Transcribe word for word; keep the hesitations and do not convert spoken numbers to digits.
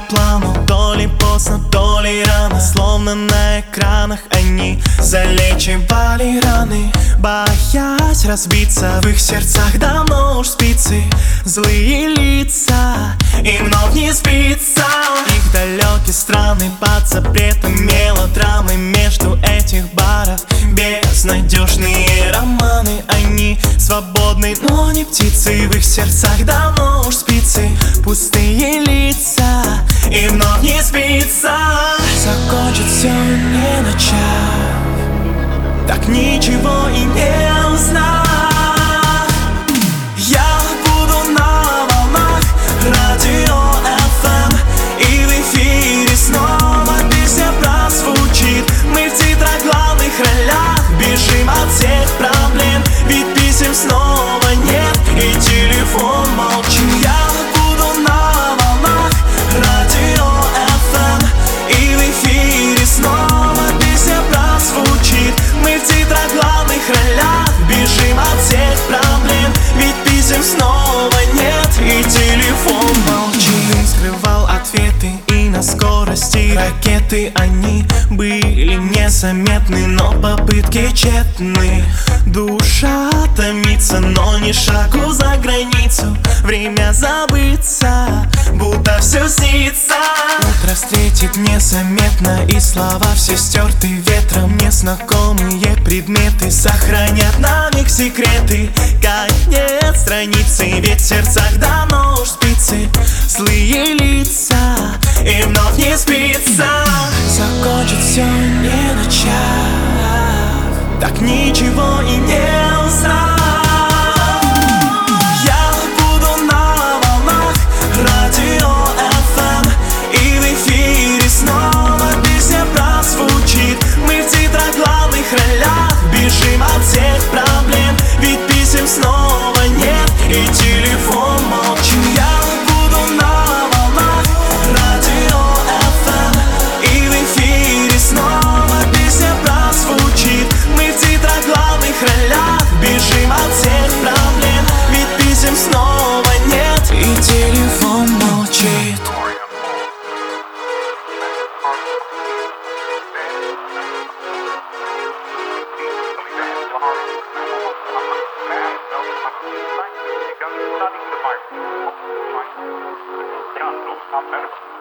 плану, то ли поздно, то ли рано. Словно на экранах они залечивали раны, боясь разбиться. В их сердцах давно уж спицы, злые лица, и вновь не спится. Их далекие страны под запретом мелодрамы. Между этих баров безнадежные романы. Они свободны, но не птицы. В их сердцах давно уж спицы, пустые лица, и вновь не спится. Закончить все не начав, так ничего и не узнав. Я буду на волнах радио эф эм, и в эфире снова песня прозвучит. Мы в титрах главных ролях, бежим от всех проблем, ведь писем снова нет и телефон молчит. Я буду на волнах радио эф эм, и в эфире снова песня прозвучит. Мы в титрах главных ролях, бежим от всех проблем, ведь писем снова нет и телефон молчит. Скрывал ответы, и на скорости ракеты они были незаметны, но попытки тщетны. Душа томится, но ни шагу за границу. Время забыться, будто все снится. Утро встретит незаметно, и слова все стерты ветром. Незнакомые предметы сохранят на миг секреты. Конец страницы, ведь в сердцах давно уж спицы, злые лица, и вновь не спится. Закончить все не начав, так ничего и не узнав. Я буду на волнах радио эф эм, и в эфире снова песня прозвучит. Мы в титрах главных ролях, бежим от всех проблем, ведь писем снова нет и телефон молчит. Я буду на волнах радио эф эм, и в эфире снова песня прозвучит. Мы в титрах главных ролях, бежим от всех проблем, ведь писем снова нет и телефон молчит. Studying the Bible.